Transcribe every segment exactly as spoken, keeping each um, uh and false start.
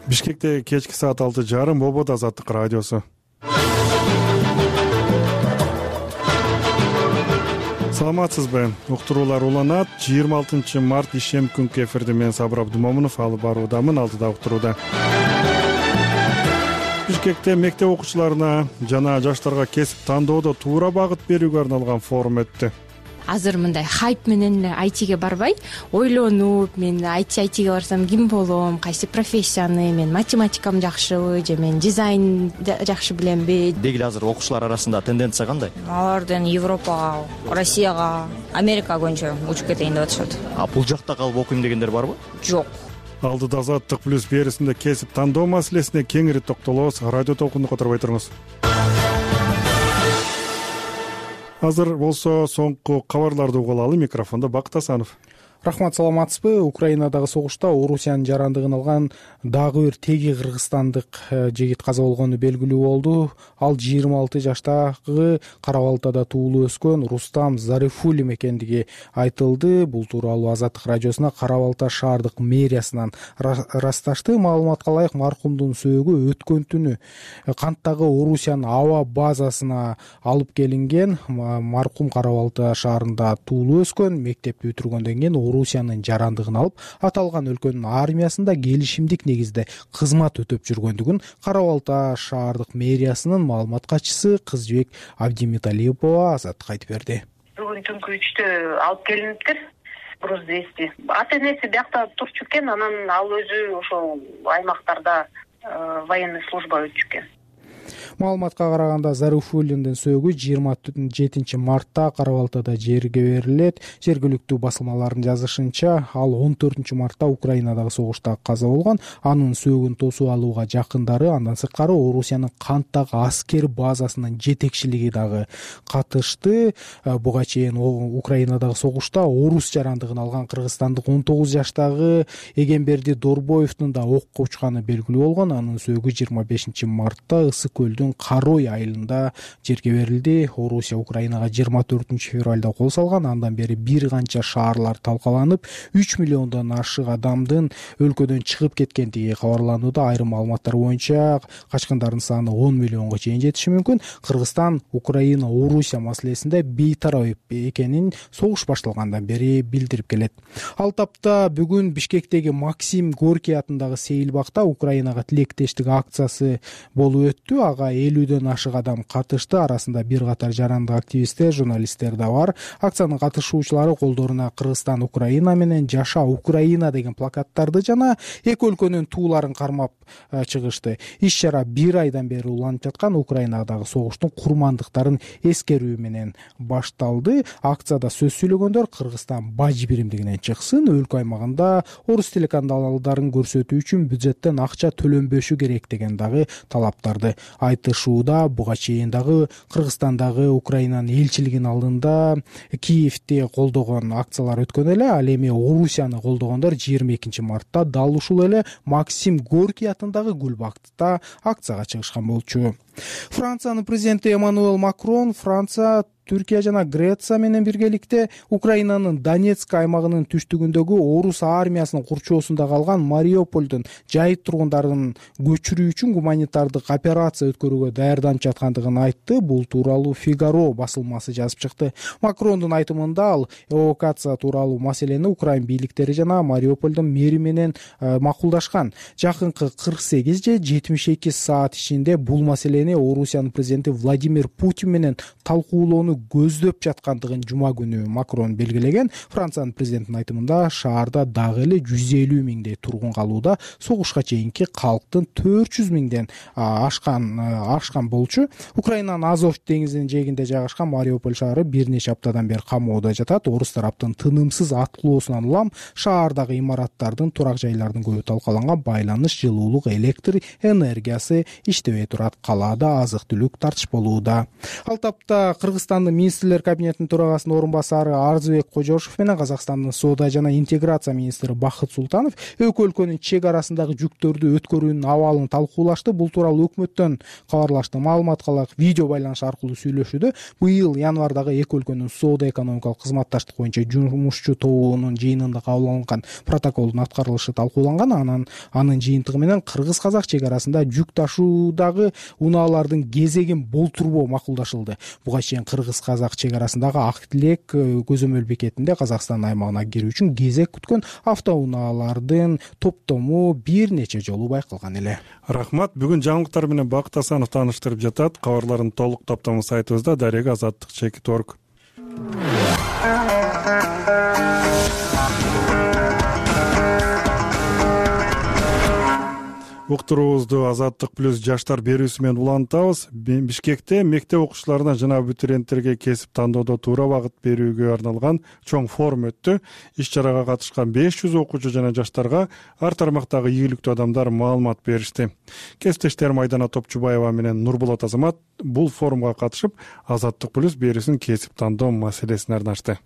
Бишкекте кечки саат алты жарым Обод Азаттык радиосу. Саламатсызбы? Уктуруулар уланат. жыйырма алтынчы март ишем күнкү эфирде мен Сабыр Абдумомунов алып баруудамын. Алдыда уктурууда. Бишкекте мектеп окуучуларына жана жаштарга кесип тандоодо туура багыт берүүгө арналган форум өттү. Азыр мындай хайп менен ай тиге барбай, ойлонуп, мен ай ти ай тиге барсам ким болом, кайсы профессияны, мен математикам жакшыбы же мен дизайн жакшы билемби деги эле азыр окуучулар арасында тенденция кандай? Алардын Европага, Россияга, Америкага көбүнчө учуп кетейин деп атышат. А бул жакта калып окуйм дегендер барбы? Жок. Алдыда Азаттык плюс берисинде кесип тандоо маселесине кеңири токтолобуз. Радио толкунду которбой туруңуз. Азыр болсо соңку кабарларды угулалы. Микрофондо Бакыт Асанов. Рахмат, саламатсызбы? Украинадагы согушта Орусиянын жарандыгын алган дагы бир теги кыргызстандык жигит каза болгону белгилүү болду. Ал жыйырма алты жаштагы Кара Балтада туулуп өскөн Рустам Зарифуллин экендиги айтылды. Бул тууралуу Азаттык радиосуна Кара Балта шаардык мэриясынан ырасташты. Маалыматка ылайык, маркумдун сөөгү өткөн түнү канттагы Орусиянын аба базасына алып келинген. Маркум Кара Балта шаарында туулуп өскөн, мектепти бүтүргөндөн кийин Орусиянын жарандыгын алып, аталган өлкөнүн армиясында келишимдик негизде кызмат өтөп жүргөндүгүн Кара Балта шаардык мэриясынын маалымат катчысы Кызжыбек Абдимиталипова Азаттыкка айтып берди. Бүгүн түнкү үчтө алып келиниптир. Груз двести. Ата энеси биякта турчу экен, анан ал өзү ошол аймактарда военный служба өтчү экен. Маалыматка караганда Зарифуллиндин сөөгү жыйырма жетинчи мартта Кара Балтада жерге берилет. Жергиликтүү басылмалардын жазышынча, ал он төртүнчү мартта Украинадагы согушта каза болгон. Анын сөөгүн тосуп алууга жакындары, андан сырткары Орусиянын канттагы аскер базасынын жетекчилиги дагы катышты. Буга чейин Украинадагы согушта орус жарандыгын алган кыргызстандык он тогуз жаштагы Эгемберди Дорбоевдун да окко учканы белгилүү болгон. Анын сөөгү жыйырма бешинчи мартта Ысык көлдүн Карой айылында жерге берилди. Орусия Украинага жыйырма төртүнчү февралда кол салган. Андан бери бир канча шаарлар талкаланып, үч миллиондон ашык адамдын өлкөдөн чыгып кеткендиги кабарланууда. Айрым маалыматтар боюнча качкындардын саны он миллионго чейин жетиши мүмкүн. Кыргызстан Украина Орусия маселесинде бейтарап экенин согуш башталгандан бери билдирип келет. Ал тапта бүгүн Бишкектеги Максим Горький атындагы сейилбакта Украинага тилектештик акциясы болуп өттү. Ага элүүдөн ашык адам катышты. Арасында бир катар жарандык активисттер, журналисттер да бар. Акциянын катышуучулары колдоруна Кыргызстан Украина менен Жаша Украина деген плакаттарды жана эки өлкөнүн тууларын кармап чыгышты. Иш-чара бир айдан бери уланып жаткан Украинадагы согуштун курмандыктарын эскерүү менен башталды. Акцияда сөз сүйлөгөндөр Кыргызстан баж биримдигинен чыксын, өлкө аймагында орус телеканалдарын көрсөтүү үчүн бюджеттен акча төлөнбөшү керек деген дагы талаптарды айтышууда. Буга чейин дагы Кыргызстандагы Украинанын элчилигинин алдында Киевти колдогон акциялар өткөн эле. Ал эми Орусияны колдогондор жыйырма экинчи мартта дал ушул эле Максим Горький атындагы Гүлбактыкта акцияга чыгышкан болчу. Франциянын президенти Эммануэль Макрон Франция, Түркия жана Греция менен биргеликте Украинанын Донецк аймагынын түштүгүндөгү орус армиясынын курчоосунда калган Мариуполдун жайыт тургундарын көчүрүү үчүн гуманитардык операция өткөрүүгө даярданып жаткандыгын айтты. Бул тууралуу Фигаро басылмасы жазып чыкты. Макрондун айтымында ал эвакуация тууралуу маселени Украин бийликтери жана Мариуполдун мэри менен макулдашкан. Жакынкы кырк сегиз же жетимиш эки саат ичинде бул маселени Орусиянын президенти Владимир Путин менен талкуулоону көздөп жаткандыгын жума күнү Макрон белгилеген. Франциянын президентинин айтымында шаарда дагы эле жүз элүү миңдей тургун калууда. Согушка чейинки калктын төрт жүз миңден ашкан ашкан болчу. Украинанын Азов деңизинин жээгинде жайгашкан Мариуполь шаары бир нече аптадан бери камоодо жатат. Орус тараптын тынымсыз аткылоосунан улам шаардагы имараттардын, турак жайлардын көбү талкаланган, байланыш, жылуулук, электр энергиясы иштебей турат. Калаада азык-түлүк тартыш болууда. Ал тапта Кыргызстан Кыргызстандын министрлер кабинетинин төрагасынын орун басары Арзыбек Кожошов менен Казакстандын соода жана интеграция министри Бакыт Султанов эки өлкөнүн чек арасындагы жүктөрдү өткөрүүнүн абалын талкуулашты. Бул тууралуу өкмөттөн кабарлашты. Маалыматка ылайык видео байланыш аркылуу сүйлөшүүдө быйыл январдагы эки өлкөнүн соода экономикалык кызматташтык боюнча жумушчу тобунун жыйынында кабыл алынган протоколдун аткарылышы талкууланган. Анан анын жыйынтыгы менен кыргыз-казак чек арасында жүк ташуудагы унаалардын кезегин болтурбоо макулдашылды. Буга чейин кыргыз-казак чек арасындагы Ак Тилек көзөмөл бекетинде Казакстан аймагына кирүү үчүн кезек күткөн автоунаалардын топтому бир нече жолу байкалган эле. Рахмат. Бүгүн жаңылыктар менен Бакыт Асанов тааныштырып жатат. Кабарлардын толук топтому сайтыбызда дарек азаттык чекит точка орг. Уктуруубузду Азаттык плюс жаштар берүүсү менен улантабыз. Бишкекте мектеп окуучуларына жана абитуриенттерге кесип тандоодо туура багыт берүүгө арналган чоң форум өттү. Иш чарага катышкан беш жүз окуучу жана жаштарга ар тармактагы ийгиликтүү адамдар маалымат беришти. Кесиптештерим Айдана Топчубаева менен Нурболот Азамат бул форумга катышып, Азаттык плюс берүүсүн кесип тандоо маселесин арнашты.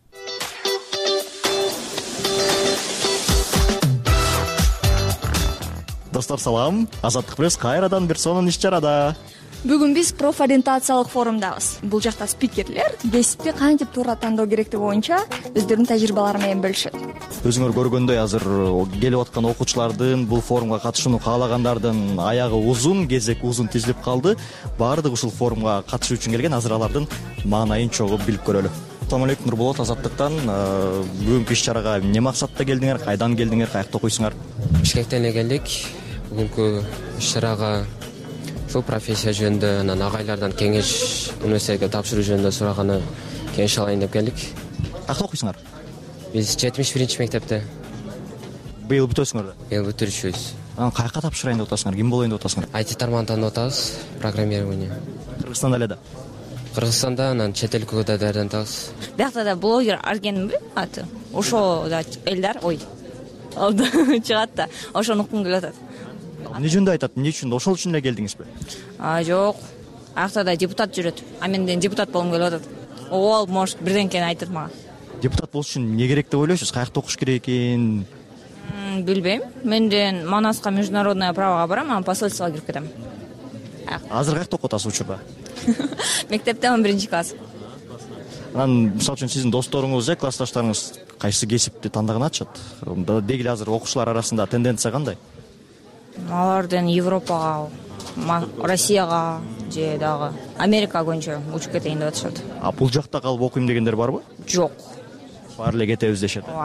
Достор, салам. Азаттык плюс кайрадан бир сонун иш чарада. Бүгүн биз профориентациялык форумдабыз. Бул жакта спикерлер кесипти кантип туура тандоо керектиги боюнча өздөрүнүн тажрыйбалары менен бөлүшөт. Өзүңөр көргөндөй азыр келип аткан окуучулардын, бул форумга катышууну каалагандардын аягы узун, кезек узун тизилип калды. Баардыгы ушул форумга катышуу үчүн келген. Азыр алардын маанайын чогуу билип көрөлү. Assalamu алейкум, Нурболот, Азаттыктан. Бүгүнкү иш чарага эмне максатта келдиңер, кайдан келдиңер, каякта окуйсуңар? Бишкектен эле келдик. Бүгүнкү иш чарага ушул профессия жөнүндө, анан агайлардан кеңеш, университетке тапшыруу жөнүндө сураганы кеңеш алайын деп келдик. Каякта окуйсуңар? Биз жетимиш биринчи мектепте. Быйыл бүтөсүңөр да? Быйыл бүтүрүшүбүз. Анан каякка тапшырайын деп атасыңар? Ким болоюн деп атасыңар? ай ти тармагын тандап атабыз, программирование. Кыргызстанда эле да? Кыргызстанда, анан чет өлкөгө да даярдантабыз. Биякта да блогер Аргенби аты. Ошо да элдар, ой. Алда чыгат да. Ошону уккум келип атат. Эмне жөнүндө айтат? Эмне үчүн? Ошол үчүн эле келдиңизби? А, жок. Акта да депутат жүрөт. А менден депутат болгум келип атат. Ол может бирденкени айтат мага. Депутат болуш үчүн эмне керек деп ойлойсуз? Каякта окуш керек экен? Билбейм. Менден Манаска международное правого барам, анан посольствого кирип кетем. Азыр каякта окуп атасыз учурда? Мектепте он биринчи класс. Анан мисалы үчүн сиздин досторуңуз, э, классташтарыңыз кайсы кесипти тандаган атышат? Деги эле азыр окуучулар арасында тенденция кандай? Алардын Европага, Россияга же дагы Америкага көбүнчө учуп кетейин деп атышат. А бул жакта калып окуйм дегендер барбы? Жок. Баары эле кетебиз дешет. Ооба.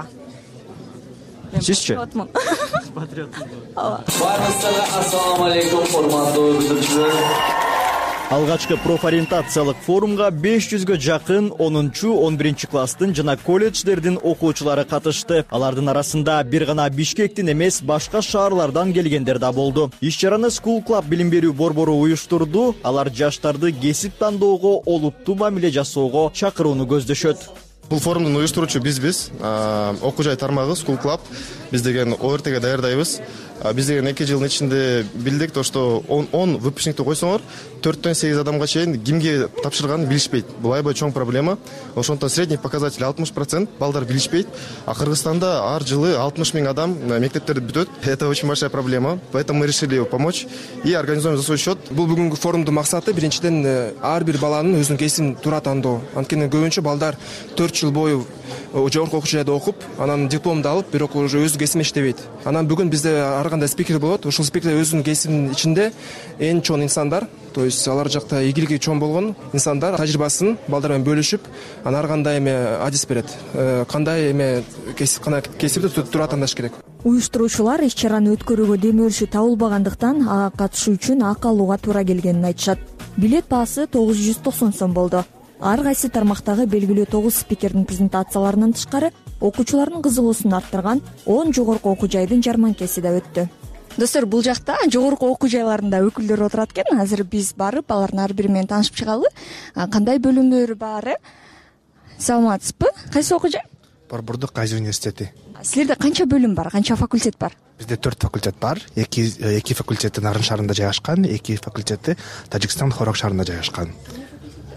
Сизчи? Патриотмун. Ооба. Барыңыздарга ассаламу алейкум, урматтуу күтүүчүлөр. Алгачкы профориентациялык форумга беш жүзгө жакын онунчу он биринчи класстын жана колледждердин окуучулары катышты. Алардын арасында бир гана Бишкектин эмес, башка шаарлардан келгендер да болду. Иш чараны School Club билим берүү борбору уюштурду. Алар жаштарды кесип тандоого, олуттуу мамиле жасоого чакырууну көздөшөт. Бул форумдун уюштуруучу бизбиз. Окуу жай тармагы School Club. Биз деген о эр тиге даярдайбыз. Биз деген эки жылдын ичинде билдик то, что он выпускникти койсоңор, төрттөн сегиз адамга чейин кимге тапшырганын билишпейт. Бул аябай чоң проблема. Ошондон средний показатель алтымыш процент балдар билишпейт. А Кыргызстанда ар жылы алтымыш миң адам мектептерди бүтөт. Это очень большая проблема. Поэтому мы решили помочь и организуем за свой счет. Бул бүгүнкү форумдун максаты биринчиден ар бир баланын өзүнүн кесибин туура тандоо. Анткени көбүнчө балдар төрт жыл бою жогорку окуу жайда окуп, анан дипломду алып, бирок уже өз кесибин иштебейт. Анан бүгүн бизде ар кандай спикер болот. Ошол спикерлер өзүнүн кесибинин ичинде эң чоң инсандар, то есть алар жакта ийгилиги чоң болгон инсандар тажрыйбасын балдар менен бөлүшүп, анан ар кандай эме адис берет. Кандай эме кесип, кандай кесипти туура тандаш керек. Уюштуруучулар иш чараны өткөрүүгө демөөрүшү табылбагандыктан ага катышуу үчүн акы алууга туура келгенин айтышат. Билет баасы тогуз жүз токсон сом болду. Ар кайсы тармактагы белгилүү тогуз спикердин презентацияларынан тышкары окуучулардын кызыгуусун арттырган он жогорку окуу жайдын жарманкеси да өттү. Достор, бул жакта жогорку окуу жайларында өкүлдөр отурат экен. Азыр биз барып, алардын ар бири менен таанышып чыгалы. Кандай бөлүмдөрү бар? Саламатсызбы? Кайсы окуу жай? Борбордук Азия университети. Силерде канча бөлүм бар? Канча факультет бар? Бизде төрт факультет бар. Эки эки факультети Нарын шаарында жайгашкан, эки факультети Тажикстан Хорок шаарында жайгашкан.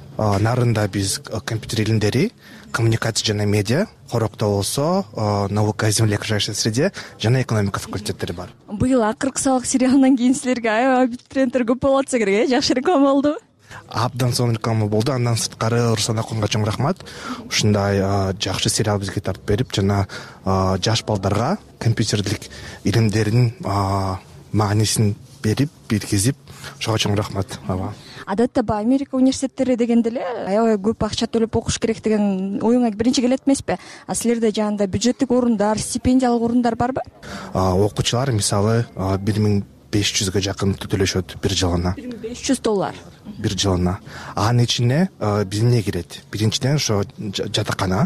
нарында биз компьютер илимдери, коммуникация жана медиа, Хорокто болсо наука и земля окружающей среде жана экономика факультеттери бар. Быйыл акыркы сабак сериалынан кийин силерге аябай абитуриенттер көп болуп атса керек, э? Жакшы реклама болдубу? Абдан сонун реклама болду. Андан сырткары Руслан Акунга чоң рахмат. Ушундай жакшы сериал бизге тартып берип, жана жаш балдарга компьютерлик илимдердин маанисин берип, биргизип, ошого чоң рахмат. Адатта баягы Америка университеттери дегенде эле аябай көп акча төлөп окуш керек деген оюңа биринчи келет эмеспи? А силерде жанагындай бюджеттик орундар, стипендиялык орундар барбы? Окуучулар мисалы бир миң беш жүзгө жакын төлөшөт бир жылына. бир миң беш жүз доллар. Бир жылына. Анын ичине биз эмне кирет? Биринчиден ошо жатакана.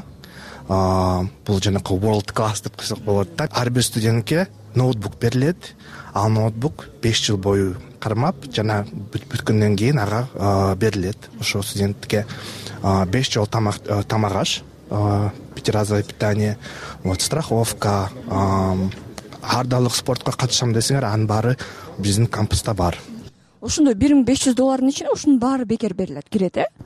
Бул жанакы world class деп койсок болот да. Ар бир студентке ноутбук берилет. Ал ноутбук беш жыл бою кармап, жана бүткөндөн кийин ага берилет. Ошо студентке беш жол тамак тамак аш, пятиразовое питание, вот страховка, ардалык спортко катышам десеңер, анын баары биздин кампуста бар. Ошондо бир миң беш жүз доллардын ичине ушунун баары бекер берилет, кирет, э?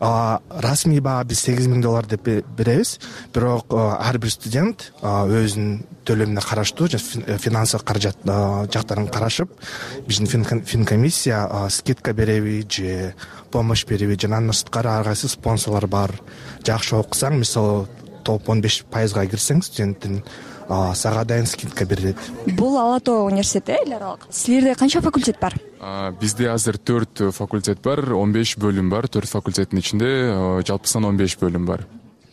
Расмий баа биз сегиз миң доллар деп беребиз, бирок ар бир студент өзүнүн төлөмүнө караштуу финансылык каражат жактарын карашып, биздин финкомиссия скидка береби же помощь береби, жана андан сырткары ар кайсы спонсорлор бар. Жакшы окусаң, мисалы топ он беш пайызга кирсең, студенттин сага дайын скидка берилет. Бул Ала Тоо университети эл аралык. Силерде канча факультет бар? Бизде азыр төрт факультет бар, он беш бөлүм бар. төрт факультеттин ичинде жалпысынан он беш бөлүм бар.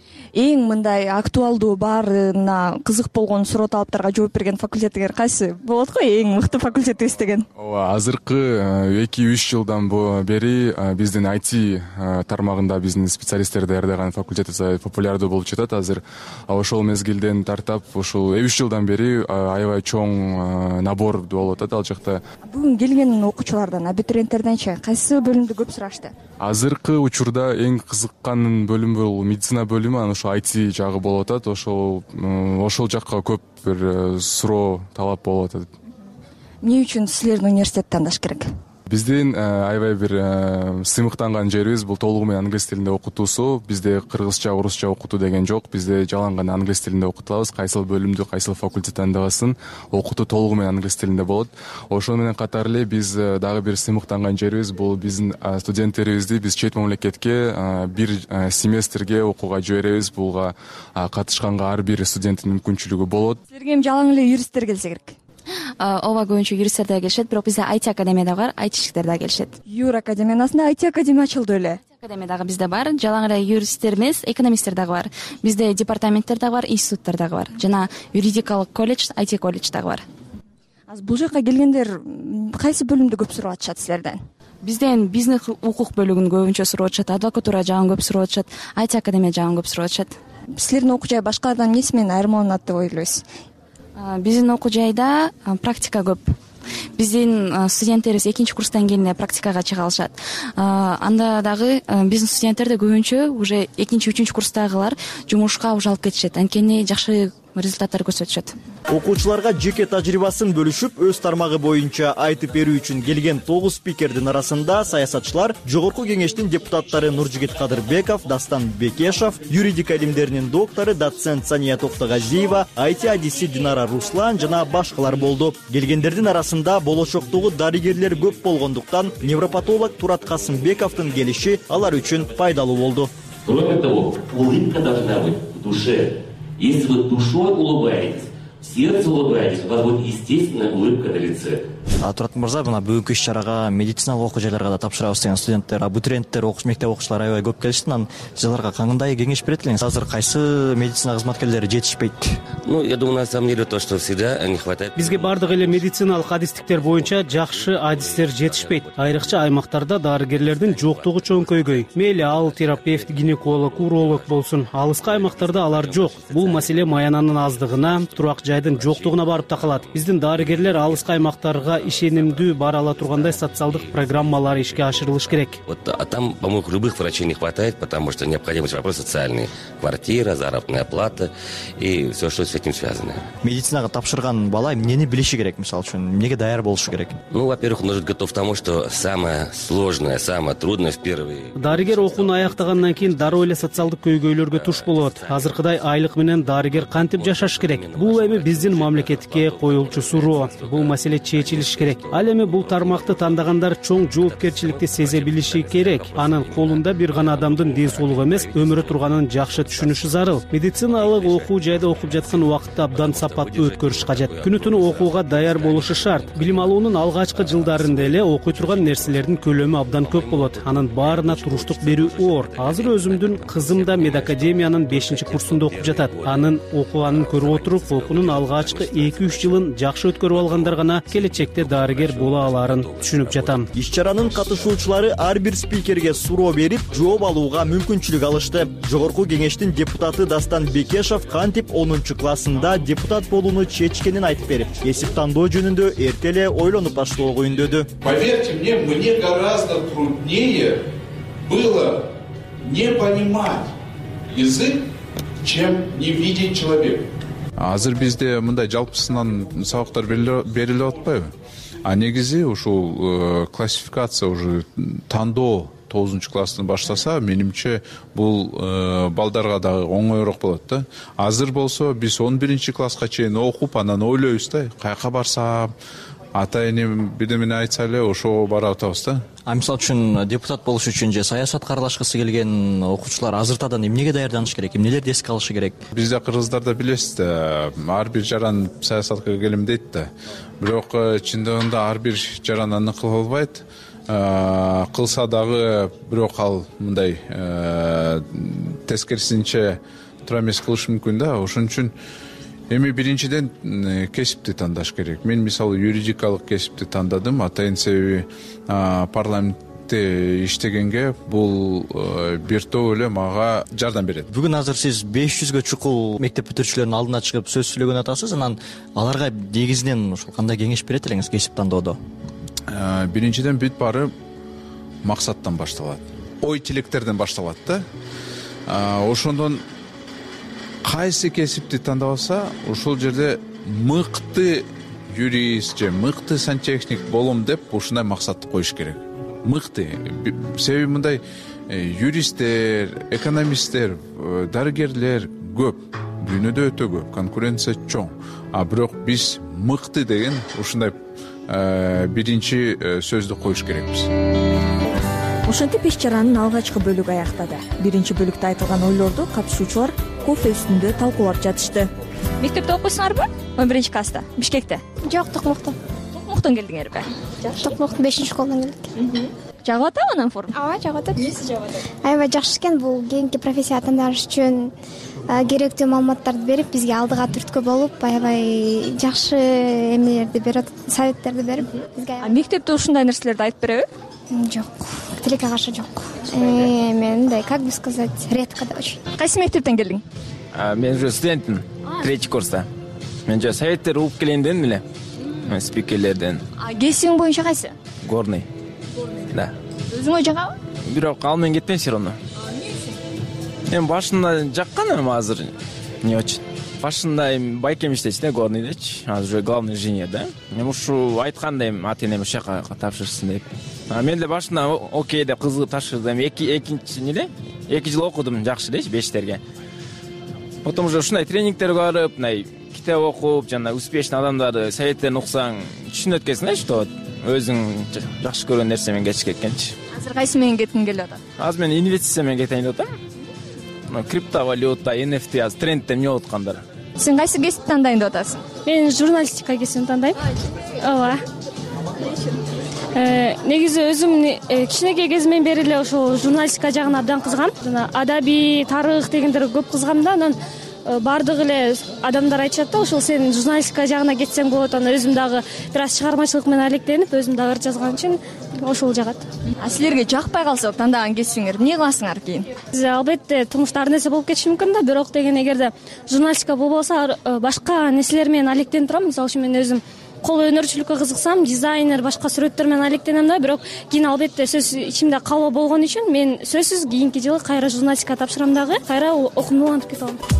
Эң мындай актуалдуу, баарына кызык болгон суроо талаптарга жооп берген факультеттер кайсы болот го? Эң мыкты факультетибиз деген. Ооба, азыркы эки үч жылдан бери биздин ай ти тармагында биздин специалисттер даярдаган факультет популярдуу болуп жатат. Азыр ошол мезгилден тартап, ушул үч жылдан бери аябай чоң набор болуп атат ал жакта. Бүгүн келген окуучулардан, абитуриенттерденчи кайсы бөлүмдү көп сурашты? Азыркы учурда эң кызыккан бөлүм бул медицина бөлүмү, анан ошо ай ти жагы болуп атат. Ошол ошол жакка көп бир суроо талап болуп атат. Эмне үчүн силердин университетти тандаш керек? Биздин аябай бир сыймыктанган жерибиз бул толугу менен англис тилинде окутуусу. Бизде кыргызча, орусча окутуу деген жок. Бизде жалаң гана англис тилинде окутулабыз. Кайсыл бөлүмдү, кайсыл факультет тандабасын, окутуу толугу менен англис тилинде болот. Ошол менен катар эле биз дагы бир сыймыктанган жерибиз бул биздин студенттерибизди биз чет мамлекетке бир семестрге окууга жиберебиз. Булга катышканга ар бир студенттин мүмкүнчүлүгү болот. Силерге эми жалаң эле юристтер келсе керек. Ооба, көбүнчө юристтер да келишет, бирок бизде ай ти академия да бар, айтишниктер да келишет. Юр академиянын астында ай ти академия ачылды эле. Академия дагы бизде бар, жалаң эле юристтер эмес, экономисттер дагы бар. Бизде департаменттер дагы бар, институттар дагы бар. Жана юридикалык колледж, ай ти колледж дагы бар. Азыр бул жака келгендер кайсы бөлүмдү көп сурап атышат силерден? Бизден бизнес укук бөлүгүн көбүнчө сурап атышат, адвокатура жагын көп сурап атышат, ай ти академия жагын көп сурап атышат. Силердин окуу жай башкалардан эмнеси менен айырмаланат деп ойлойсуз? Биздин окуу жайда практика көп. Биздин студенттерибиз экинчи курстан кийин эле практикага чыга алышат. Анда дагы биздин студенттер да көбүнчө уже экинчи, үчүнчү курстагылар жумушка уже алып кетишет. Анткени жакшы результаттар көрсөтүшөт. Окуучуларга жеке тажрыйбасын бөлүшүп, өз тармагы боюнча айтып берүү үчүн келген тогуз спикердин арасында саясатчылар, Жогорку кеңештин депутаттары Нуржигит Кадырбеков, Дастан Бекешев, юридика илимдеринин доктору доцент Сания Токтогазиева, ай ти адиси Динара Руслан жана башкалар болду. Келгендердин арасында болочоктогу дарыгерлер көп болгондуктан невропатолог Турат Касымбековдун келиши алар үчүн пайдалуу болду. Кроме того, улыбка должна быть в душе. Если вы душой улыбаетесь, в сердце улыбаетесь, у вас будет естественная улыбка на лице. Турат мырза, мына бүгүнкү иш-чарага медициналык окуу жайларга да тапшырабыз деген студенттер, абитуриенттер, окуш мектеп окуучулары аябай көп келишти. Анан силерге кандай кеңеш берет элеңиз? Азыр кайсы медицина кызматкерлери жетишпейт? Ну, я думаю, на самом деле то, что всегда не хватает. Бизге бардык эле медициналык адистиктер боюнча жакшы адистер жетишпейт. Айрыкча аймактарда дарыгерлердин жоктугу чоң көйгөй. Мейли ал терапевт, гинеколог, уролог болсун, алыскы аймактарда алар жок. Бул маселе маянанын аздыгына, турак жайдын жоктугуна барып такалат. Биздин дарыгерлер алыскы аймактарга ишенимдүү бара ала тургандай социалдык программалар ишке ашырылыш керек. Вот а там, по-моему, любых врачей не хватает, потому что необходимость вопрос социальный. Квартира, заработная плата и все, что с этим связано. Медицинага тапшырган бала эмнени билиши керек, мисалы үчүн, эмнеге даяр болушу керек? Ну, во-первых, он должен быть готов к тому, что самое сложное, самое трудное в первые... Дарыгер окууну аяктагандан кийин дароо эле социалдык көйгөйлөргө туш болот. Азыркыдай айлык менен дарыгер кантип жашаш керек? Бул эми биздин мамлекетке коюлчу суроо. Бул маселе чечилиш керек. Ал эми бул тармакты тандагандар чоң жоопкерчиликти сезе билиши керек. Анын колунда бир гана адамдын ден соолугу эмес, өмүрү турганын жакшы түшүнүшү зарыл. Медициналык окуу жайда окуп жаткан убакытта абдан сапаттуу өткөрүш кажет. Күнү түнү окууга даяр болушу шарт. Билим алуунун алгачкы жылдарында эле окуй турган нерселердин көлөмү абдан көп болот. Анын баарына туруштук берүү оор. Азыр өзүмдүн кызым да медакадемиянын бешинчи курсунда окуп жатат. Анын окуганын көрүп отуруп, окуунун алгачкы эки үч жылын жакшы өткөрүп алгандар гана келечекте дарыгер боло алаарын түшүнүп жатам. Иш чаранын катышуучулары ар бир спикерге суроо берип, жооп алууга мүмкүнчүлүк алышты. Жогорку кеңештин депутаты Дастан Бекешов кантип онунчу классында депутат болууну чечкенин айтып берип, кесип тандоо жөнүндө эрте эле ойлонуп баштоого үндөдү. Поверьте мне, мне гораздо труднее было не понимать язык, чем не видеть человека. Азыр бизде мындай жалпысынан сабактар берилип атпайбы? А негизи ушул классификация уже тандоо тогузунчу класстан баштаса, менимче бул балдарга дагы оңоюраак болот да. Азыр болсо биз он биринчи класска чейин окуп, анан ойлойбуз да, каяка барсам, ата энем бирдемени айтса эле ошого барып атабыз да. А мисалы үчүн депутат болуш үчүн же саясатка аралашкысы келген окуучулар азыртадан эмнеге даярданыш керек, эмнелерди эске алышы керек? Бизде кыргыздарда билесиз да, ар бир жаран саясатка келем дейт да. Бирок чындыгында ар бир жаран аны кыла албайт. Кылса дагы бирок ал мындай тескерисинче туура эмес кылышы мүмкүн да. Ошон үчүн эми биринчиден кесипти тандаш керек. Мен мисалы юридикалык кесипти тандадым. Атайын себеби парламентте иштегенге бул бир топ эле мага жардам берет. Бүгүн азыр сиз беш жүзгө чукул мектеп бүтүрүүчүлөрдүн алдына чыгып сөз сүйлөгөн атасыз. Анан аларга негизинен ошол кандай кеңеш берет элеңиз кесип тандоодо? Биринчиден бүт баары максаттан башталат. Ой тилектерден башталат да. Ошондон кайсы кесипти тандап алса, ошол жерде мыкты юрист же мыкты сантехник болом деп ушундай максатты коюш керек. Мыкты. Себеби мындай юристтер, экономисттер, дарыгерлер көп. Дүйнөдө өтө көп, конкуренция чоң. А бирок биз мыкты деген ушундай биринчи сөздү коюш керекпиз. Ошентип иш чаранын алгачкы бөлүгү аяктады. Биринчи бөлүктө айтылган ойлорду катышуучулар кофе үстүндө талкуулап жатышты. Мектепте окуйсуңарбы? он биринчи класста, Бишкекте? Жок, Токмоктон. Токмоктон келдиңерби? Токмоктун бешинчи школунан келдик. Жагып атабы анан форма? Ооба, жагып атат. Эмнеси жагып атат? Аябай жакшы экен, бул кийинки профессия тандаш үчүн керектүү маалыматтарды берип, бизге алдыга түрткү болуп, аябай жакшы эмнелерди берип атат, советтерди берип бизге. А мектепте ушундай нерселерди айтып береби? Жок. Тилекке каршы жок. Мен мындай, как бы сказать, редко да очень. Кайсы мектептен келдиң? Мен уже студентмин, третий курста. Мен же советтер угуп келейин дедим эле. Спикерлерден. А кесибиң боюнча кайсы? Горный. Да. Өзүңө жагабы? Бирок ал менен кетпейм все равно. Эми башында жаккан, эми азыр не очень. Башында эми байкем иштечи да, горныйдечи. Азыр уже главный инженер да. Эми ушу айтканда эми ата энем ушул жака тапшырышсын деп. А мен деле башында окей деп кызыгып тапшырдым. Эки экинчи эле эки жыл окудум жакшы элечи, бештерге. Потом уже ушундай тренингтерге барып, мындай китеп окуп, жана успешный адамдарды советтерин уксаң, түшүнөт экенсиң да, что өзүң жакшы көргөн нерсе менен кетиш керекенчи. Азыр кайсы менен кеткиң келип атат? Азыр мен инвестиция менен кетейин деп атам. Криптовалюта, эн эф ти аз трендте эмне болуп аткандар. Сен кайсы кесипти тандайын деп атасың? Мен журналистика кесибин тандайм. Ооба. Негизи өзүм кичинекей кезимден бери эле ошол журналистика жагына абдан кызыгам. Жана адабий, тарых дегендерге көп кызыгам да. Анан баардык эле адамдар айтышат да, ошол сен журналистика жагына кетсең болот. Анан өзүм дагы бир аз чыгармачылык менен алектенип, өзүм дагы ыр жазган үчүн ошол жагат. А силерге жакпай калса тандаган кесибиңер эмне кыласыңар кийин? Албетте турмушта ар нерсе болуп кетиши мүмкүн да, бирок деген эгерде журналистика болбосо башка нерселер менен алектенип турам. Мисалы үчүн мен өзүм кол өнөрчүлүккө кызыксам, дизайнер, башка сүрөттөр менен алектенем да, бирок кийин албетте сөз ичимде калоо болгон үчүн мен сөзсүз кийинки жылы кайра журналистика тапшырам дагы, кайра окуумду улантып кете алам.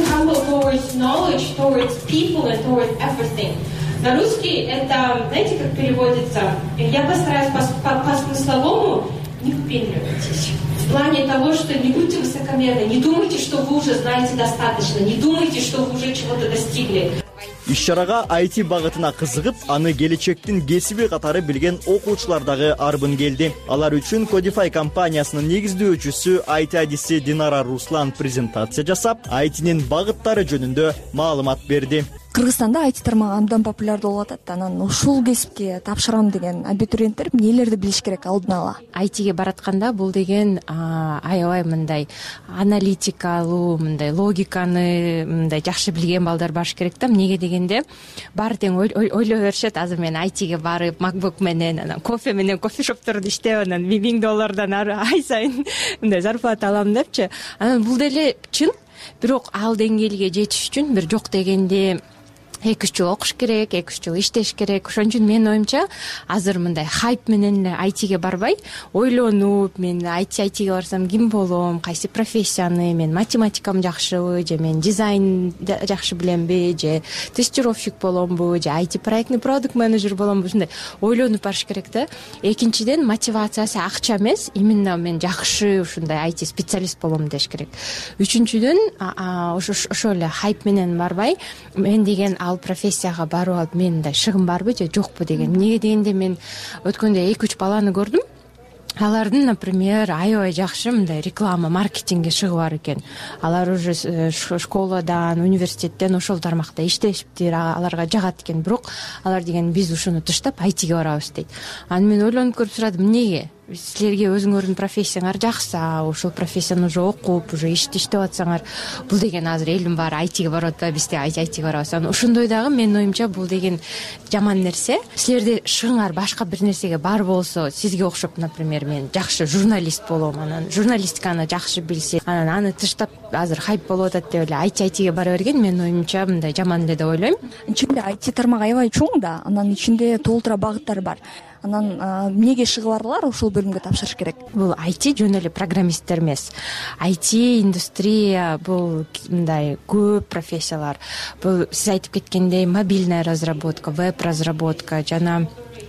На русский это, знаете, как переводится? Я постараюсь по-смысловому: не выпендривайтесь. В плане того, что не будьте высокомерны, не думайте, что вы уже знаете достаточно, не думайте, что вы уже чего-то достигли. Иш-чарага ай ти багытына кызыгып, аны келечектин кесиби катары билген окуучулар дагы арбын келди. Алар үчүн Codify компаниясынын негиздөөчүсү ай ти адиси Динара Руслан презентация жасап, ай тинин багыттары жөнүндө маалымат берди. Кыргызстанда ай ти тармагы абдан популярдуу болуп атат. Анан ушул кесипке тапшырам деген абитуриенттер эмнелерди билиш керек алдын ала? ай тиге баратканда бул деген аябай мындай аналитикалуу, мындай логиканы мындай жакшы билген балдар барыш керек да. Эмнеге дегенде баары тең ойлой беришет. Азыр мен ай тиге барып, MacBook менен, анан кофе менен кофешоптордо иштеп, анан миң доллардан ай сайын мындай зарплата алам депчи. Анан бул деле чын, бирок ал деңгээлге жетиш үчүн бир жок дегенде эки үч жыл окуш керек, эки үч жыл иштеш керек. Ошон үчүн менин оюмча азыр мындай хайп менен ай тиге барбай, ойлонуп, мен ай ти ай тиге барсам ким болом, кайсы профессияны, мен математикам жакшыбы, же мен дизайн жакшы билемби, же тестировщик боломбу, же ай ти проектный продукт менеджер боломбу, ушундай ойлонуп барыш керек да. Экинчиден, мотивациясы акча эмес, именно мен жакшы ушундай ай ти специалист болом деш керек. Үчүнчүдөн, ошол эле хайп менен барбай, мен деген ал профессияга барып алып мен мындай шыгым барбы же жокпу деген. Эмнеге дегенде мен өткөндө эки үч баланы көрдүм. Алардын, например, аябай жакшы мындай реклама, маркетингге шыгы бар экен. Алар уже школадан, университеттен ошол тармакта иштешиптир, аларга жагат экен. Бирок алар деген биз ушуну таштап ай тиге барабыз дейт. Анан мен ойлонуп көрүп сурадым, эмнеге? Силерге өзүңөрдүн профессияңар жакса, ошол профессияны уже окуп, уже иштеп атсаңар, бул деген азыр элдин баары ай тиге барып атпайбы, биз ай тиге барабыз. Анан ошондой дагы менин оюмча бул деген жаман нерсе. Силерде шыгыңар башка бир нерсеге бар болсо, сизге окшоп, например, мен жакшы журналист болом, анан журналистиканы жакшы билсе, анан аны таштап азыр хайп болуп атат деп эле ай ти ай тиге бара берген менин оюмча мындай жаман эле деп ойлойм. Чын эле ай ти тармагы аябай чоң да, анан ичинде толтура багыттар бар. Анан эмнеге шыгы барлар ушул бөлүмгө тапшырыш керек? Бул ай ти жөн эле программисттер эмес. ай ти индустрия бул мындай көп профессиялар. Бул сиз айтып кеткендей мобильная разработка, веб разработка, жана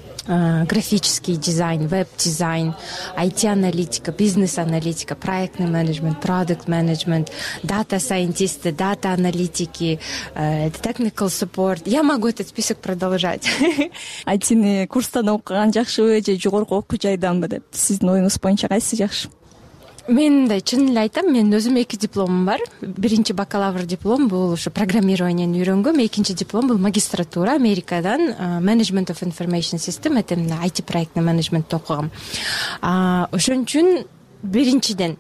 графический дизайн, веб-дизайн, ай ти-аналитика, бизнес-аналитика, проектный менеджмент, продукт менеджмент, дата-сайентисты, дата-аналитики, technical support. Я могу этот список продолжать. ай тини курстан окуган жакшыбы же жогорку окуу жайданбы деп, сиздин оюңуз боюнча кайсы жакшы? Мен мындай чын эле айтам, мен өзүм эки дипломум бар. Биринчи бакалавр диплом бул ошо программированияны үйрөнгөм, экинчи диплом бул магистратура Америкадан Management of Information System, этим ай ти проектный менеджментти окугам. Ошон үчүн биринчиден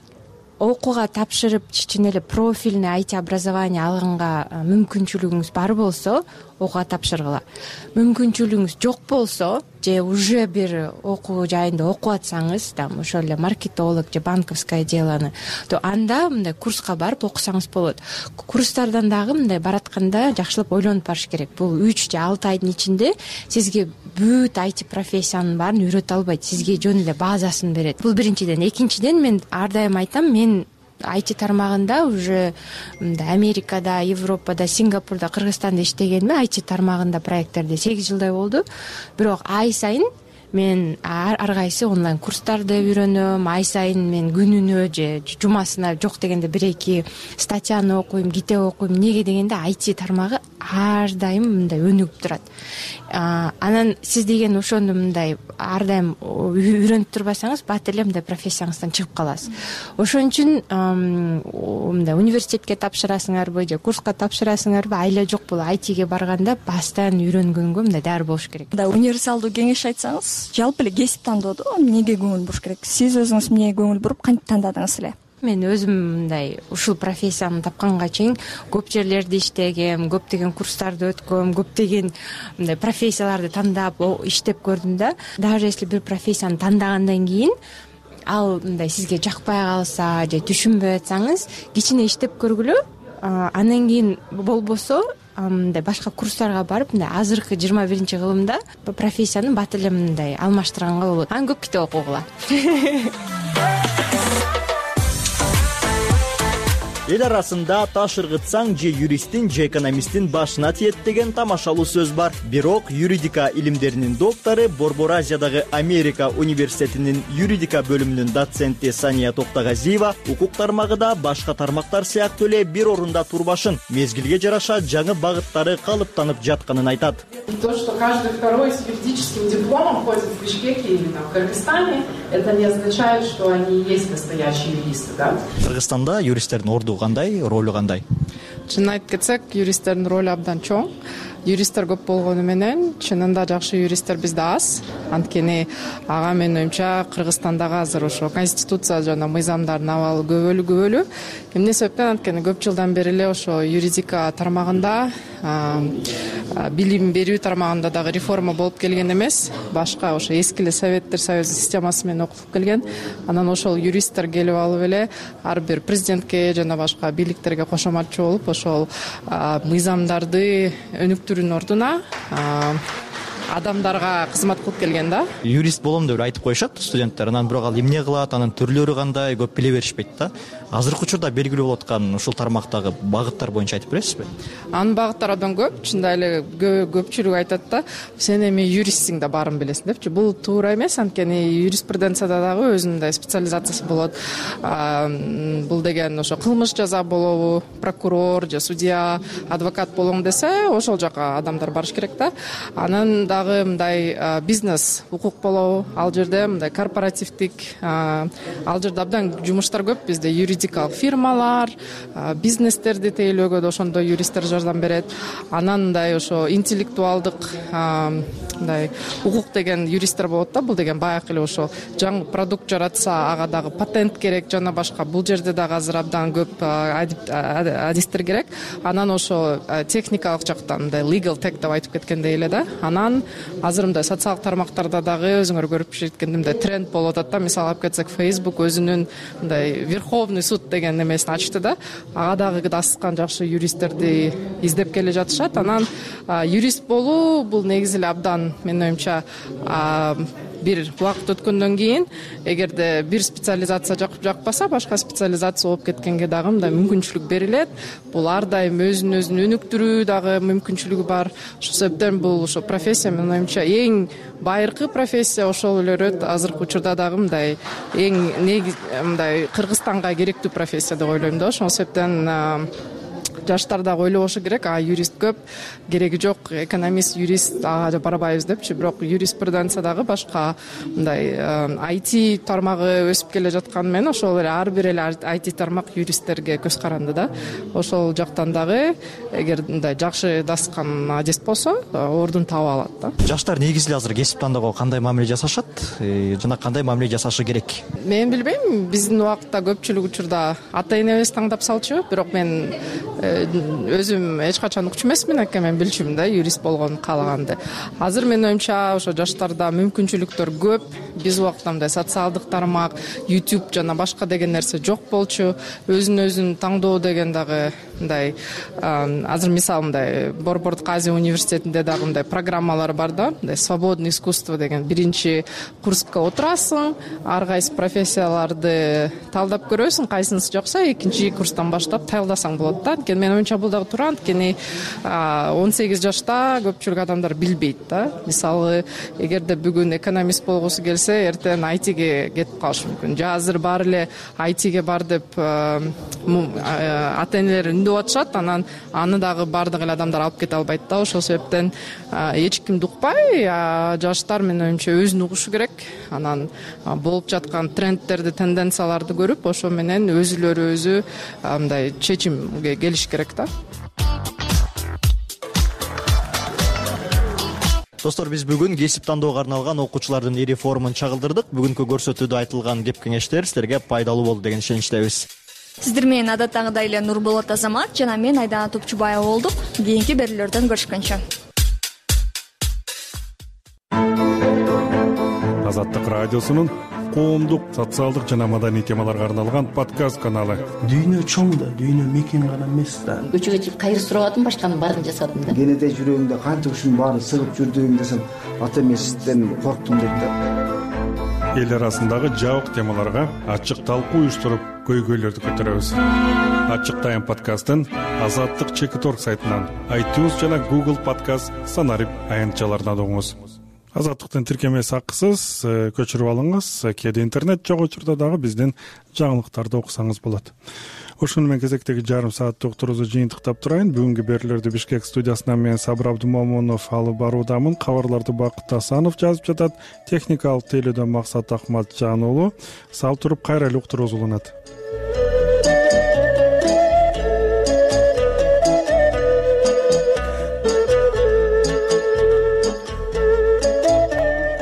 окууга тапшырып чын эле профильный ай ти образование алганга мүмкүнчүлүгүңүз бар болсо, окууга тапшыргыла. Мүмкүнчүлүгүңүз жок болсо, же уже бир окуу жайында окуп атсаңыз, там ошол эле маркетолог же банковское делоны, то анда мындай курска барып окусаңыз болот. Курстардан дагы мындай баратканда жакшылап ойлонуп барыш керек. Бул үч же алты айдын ичинде сизге бүт ай ти профессиянын баарын үйрөтө албайт, сизге жөн эле базасын берет. Бул биринчиден. Экинчиден, мен ар дайым айтам, мен ай ти тармагында уже Америкада, Европада, Сингапурда, Кыргызстанда иштегениме ай ти тармагында проекттерде сегиз жылдай болду. Бирок ай сайын мен ар кайсы онлайн курстарды үйрөнөм, ай сайын мен күнүнө же жумасына жок дегенде бир эки статьяны окуйм, китеп окуйм. Неге дегенде ай ти тармагы ар дайым мындай өнүгүп турат. Анан сиз деген ошону мындай ар дайым үйрөнүп турбасаңыз, бат эле мындай профессияңыздан чыгып каласыз. Ошон үчүн мындай университетке тапшырасыңарбы же курска тапшырасыңарбы, айла жок, бул ай тиге барганда баштан үйрөнгөнгө мындай даяр болуш керек. Да, универсалдуу кеңеш айтсаңыз, жалпы эле кесип тандоодо эмнеге көңүл буруш керек? Сиз өзүңүз эмнеге көңүл буруп кантип тандадыңыз эле? Мен өзүм мындай ушул профессияны тапканга чейин көп жерлерде иштегем, көптөгөн курстарды өткөм, көптөгөн мындай профессияларды тандап иштеп көрдүм да. Даже если бир профессияны тандагандан кийин ал мындай сизге жакпай калса же түшүнбөй атсаңыз, кичине иштеп көргүлө, анан кийин болбосо мындай башка курстарга барып мындай азыркы жыйырма биринчи кылымда профессияны бат эле мындай алмаштырганга болот. Анан көп китеп окугула. Эл арасында таш ыргытсаң же юристтин же экономисттин башына тиет деген тамашалуу сөз бар. Бирок юридика илимдеринин доктору, Борбор Азиядагы Америка университетинин юридика бөлүмүнүн доценти Сания Токтогазиева укук тармагында башка тармактар сыяктуу эле бир орунда турбашын, мезгилге жараша жаңы багыттары калыптанып жатканын айтат. То, что каждый второй с юридическим дипломом ходит в Бишкеке или в Кыргызстане, это не означает, что они и есть настоящие юристы, да? Кыргызстанда юристтердин орду кандай, ролу кандай? Чынын айтып кетсек, юристтердин ролу абдан чоң. Юристтер көп болгону менен чынында жакшы юристтер бизде аз. Анткени ага менин оюмча Кыргызстандагы азыр ошо конституция жана мыйзамдардын абалы көбөлү көбөлү. Эмне себептен анткени көп жылдан бери эле ошо юридика тармагында, билим берүү тармагында дагы реформа болуп келген эмес. Башка ошо эски эле Советтер Союзу системасы менен окутуп келген. Анан ошол юристтер келип алып эле ар бир президентке жана башка бийликтерге кошоматчы болуп ошол мыйзамдарды өнүктүрүүнүн ордуна адамдарга кызмат кылып келген да. Юрист болом деп айтып коюшат студенттер. Анан бирок ал эмне кылат, анын түрлөрү кандай көп биле беришпейт да. Азыркы учурда белгилүү болуп аткан ушул тармактагы багыттар боюнча айтып бересизби? Анын багыттары абдан көп. Чында эле көпчүлүк айтат да, сен эми юристсиң да баарын билесиң депчи. Бул туура эмес, анткени юриспруденцияда дагы өзүнүн специализациясы болот. Бул деген ошо кылмыш жаза болобу, прокурор же судья, адвокат болом десе, ошол жака адамдар барыш керек да. Анан дагы мындай бизнес укук болобу, ал жерде мындай корпоративдик, ал жерде абдан жумуштар көп. Бизде юридикалык фирмалар, бизнестерди тейлөөгө да ошондо юристтер жардам берет. Анан мындай ошо интеллектуалдык мындай укук деген юристтер болот да. Бул деген баягы эле ошо жаңы продукт жаратса, ага дагы патент керек жана башка. Бул жерде дагы азыр абдан көп адистер керек. Анан ошо техникалык жактан мындай legal tech деп айтып кеткендей эле да. Анан азыр мындай социалдык тармактарда дагы өзүңөр көрүп жеткендей мындай тренд болуп атат да. Мисалы алып кетсек, Facebook өзүнүн мындай Верховный суд деген эмесин ачты да. Ага дагы дасыккан жакшы юристтерди издеп келе жатышат. Анан юрист болуу бул негизи эле абдан менин оюмча бир убакыт өткөндөн кийин, эгерде бир специализация жакып жакпаса, башка специализация болуп кеткенге дагы мындай мүмкүнчүлүк берилет. Бул ар дайым өзүн өзүн өнүктүрүү дагы мүмкүнчүлүгү бар. Ошол себептен бул ошо профессия менин оюмча эң байыркы профессия ошол эле өрөт. Азыркы учурда дагы мындай эң негиз мындай Кыргызстанга керектүү профессия деп ойлойм да. Ошол себептен жаштар дагы ойлобошу керек. А юрист көп, кереги жок, экономист, юрист ага барбайбыз депчи. Бирок юриспруденциядагы башка мындай ай ти тармагы өсүп келе жатканы менен ошол эле ар бир эле ай ти тармак юристтерге көз каранды да. Ошол жактан дагы эгер мындай жакшы дасыккан адист болсо, ордун таба алат да. Жаштар негизи эле азыр кесип тандоого кандай мамиле жасашат жана кандай мамиле жасашы керек? Мен билбейм, биздин убакытта көпчүлүк учурда ата энебиз таңдап салчу, бирок мен өзүм эч качан укчу эмесмин, экен мен билчүмүн да юрист болгонун каалаганды. Азыр менин оюмча ошо жаштарда мүмкүнчүлүктөр көп. Биз убакытта мындай социалдык тармак, YouTube жана башка деген нерсе жок болчу. Өзүн өзүн таңдоо деген дагы мындай азыр мисалы мындай Борбордук Азия университетинде дагы мындай программалар бар да. Мындай свободное искусство деген биринчи курска отурасың, ар кайсы профессияларды талдап көрөсүң, кайсынысы жокса экинчи курстан баштап тайлдасаң болот да. Менин оюмча бул дагы туура, анткени он сегиз жашта көпчүлүк адамдар билбейт да. Мисалы, эгерде бүгүн экономист болгусу келсе, эртең ай тиге кетип калышы мүмкүн. Же азыр баары эле ай тиге бар деп ата-энелер үндөп атышат, анан аны дагы баардык эле адамдар алып кете албайт да. Ошол себептен эч кимди укпай, жаштар менин оюмча өзүн угушу керек. Анан болуп жаткан трендтерди, тенденцияларды көрүп, ошо менен өзүлөрү өзү мындай чечимге келиш керек да. Достор, биз бүгүн кесип тандоого арналган окуучулардын ири форумун чагылдырдык. Бүгүнкү көрсөтүүдө айтылган кеп-кеңештер силерге пайдалуу болду деген ишеничтебиз. Сиздер менен адаттагыдай эле Нурболот Азамат жана мен Айдана Топчубаева болдук. Кийинки берүүлөрдөн көрүшкөнчө. Азаттык радиосунун коомдук, социалдык жана маданий темаларга арналган подкаст каналы. Дүйнө чоң да, дүйнө мекен гана эмес да. Көчөгө чыгып кайыр сурабадым, башканын баарын жасадым да. Кенеде жүрөгүмдө канча ушунун баарын сыгып жүрдүм десем, ата эмесизден корктум дейт да. Эл арасындагы жабык темаларга ачык талкуу уюштуруп, көйгөйлөрдү көтөрөбүз. Ачык тайм подкастын Азаттык чекит орг сайтынан, iTunes жана Google подкаст санарип аянтчаларынан угуңуз. Азаттыктын тиркемеси акысыз, көчүрүп алыңыз. Кээде интернет жок учурда дагы биздин жаңылыктарды окусаңыз болот. Ошону менен кезектеги жарым сааттык уктуруубузду жыйынтыктап турайын. Бүгүнкү берүүлөрдү Бишкек студиясынан мен Сабыр Абдумомунов алып баруудамын. Кабарларды Бакыт Асанов жазып жатат. Техникалык тейлөөдөн Максат Акматжан уулу. Сау туруп кайра эле уктуруубуз уланат.